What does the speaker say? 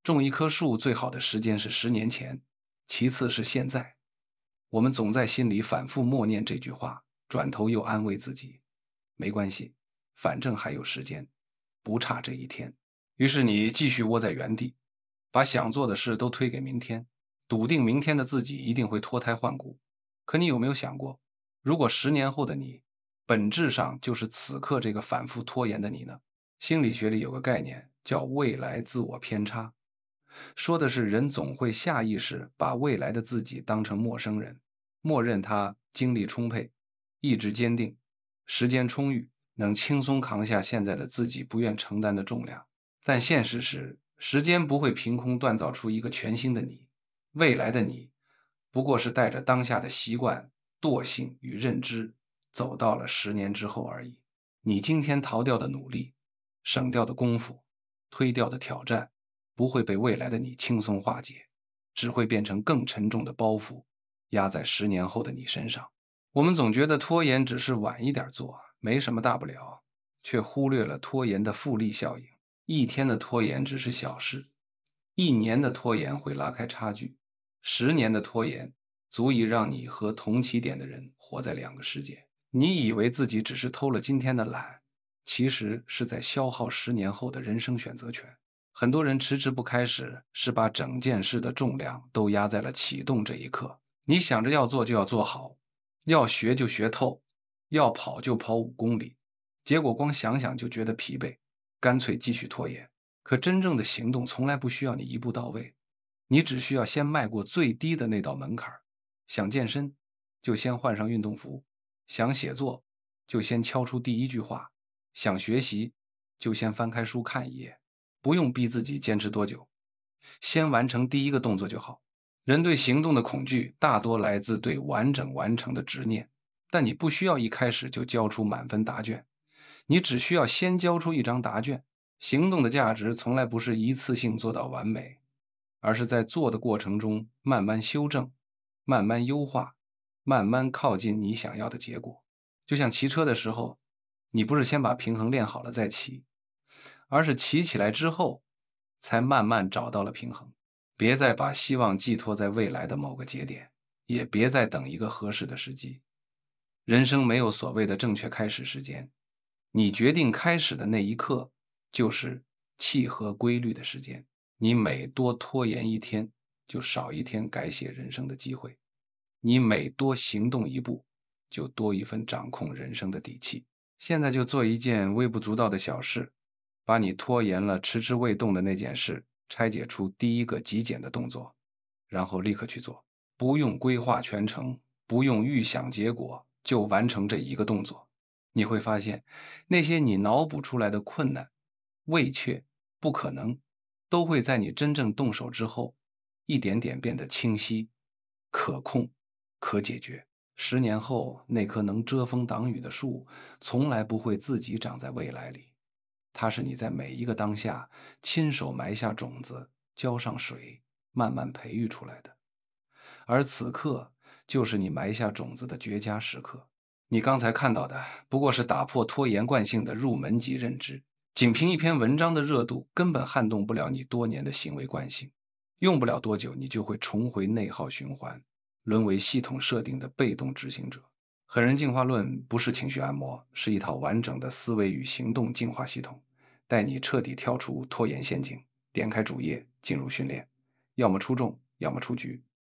种一棵树最好的时间是10年前，其次是现在。我们总在心里反复默念这句话，转头又安慰自己，没关系，反正还有时间，不差这一天。于是你继续窝在原地，把想做的事都推给明天，笃定明天的自己一定会脱胎换骨。可你有没有想过，如果10年后的你，本质上就是此刻这个反复拖延的你呢？心理学里有个概念叫未来自我偏差，说的是人总会下意识把未来的自己当成陌生人，默认他精力充沛、意志坚定、时间充裕，能轻松扛下现在的自己不愿承担的重量。但现实是，时间不会凭空锻造出一个全新的你，未来的你不过是带着当下的习惯、惰性与认知，走到了10年之后而已。你今天逃掉的努力、省掉的功夫、推掉的挑战，不会被未来的你轻松化解，只会变成更沉重的包袱，压在10年后的你身上。我们总觉得拖延只是晚一点做，没什么大不了，却忽略了拖延的复利效应。一天的拖延只是小事，1年的拖延会拉开差距，10年的拖延足以让你和同起点的人活在两个世界。你以为自己只是偷了今天的懒，其实是在消耗10年后的人生选择权。很多人迟迟不开始，是把整件事的重量都压在了启动这一刻。你想着要做就要做好，要学就学透，要跑就跑5公里，结果光想想就觉得疲惫，干脆继续拖延。可真正的行动从来不需要你一步到位，你只需要先迈过最低的那道门槛。想健身，就先换上运动服；想写作，就先敲出第一句话；想学习，就先翻开书看一页。不用逼自己坚持多久，先完成第一个动作就好。人对行动的恐惧大多来自对完整完成的执念，但你不需要一开始就交出满分答卷，你只需要先交出一张答卷。行动的价值从来不是一次性做到完美，而是在做的过程中慢慢修正、慢慢优化、慢慢靠近你想要的结果。就像骑车的时候，你不是先把平衡练好了再骑，而是骑起来之后才慢慢找到了平衡。别再把希望寄托在未来的某个节点，也别再等一个合适的时机。人生没有所谓的正确开始时间，你决定开始的那一刻，就是契合规律的时间。你每多拖延一天，就少一天改写人生的机会；你每多行动一步，就多一份掌控人生的底气。现在就做一件微不足道的小事，把你拖延了、迟迟未动的那件事拆解出第一个极简的动作，然后立刻去做。不用规划全程，不用预想结果，就完成这一个动作。你会发现，那些你脑补出来的困难、畏怯、不可能，都会在你真正动手之后，一点点变得清晰、可控、可解决。10年后，那棵能遮风挡雨的树，从来不会自己长在未来里，它是你在每一个当下亲手埋下种子，浇上水，慢慢培育出来的。而此刻，就是你埋下种子的绝佳时刻。你刚才看到的，不过是打破拖延惯性的入门级认知。仅凭一篇文章的热度，根本撼动不了你多年的行为惯性。用不了多久，你就会重回内耗循环，沦为系统设定的被动执行者。狠人进化论不是情绪按摩，是一套完整的思维与行动进化系统，带你彻底跳出拖延陷阱。点开主页，进入训练，要么出众，要么出局。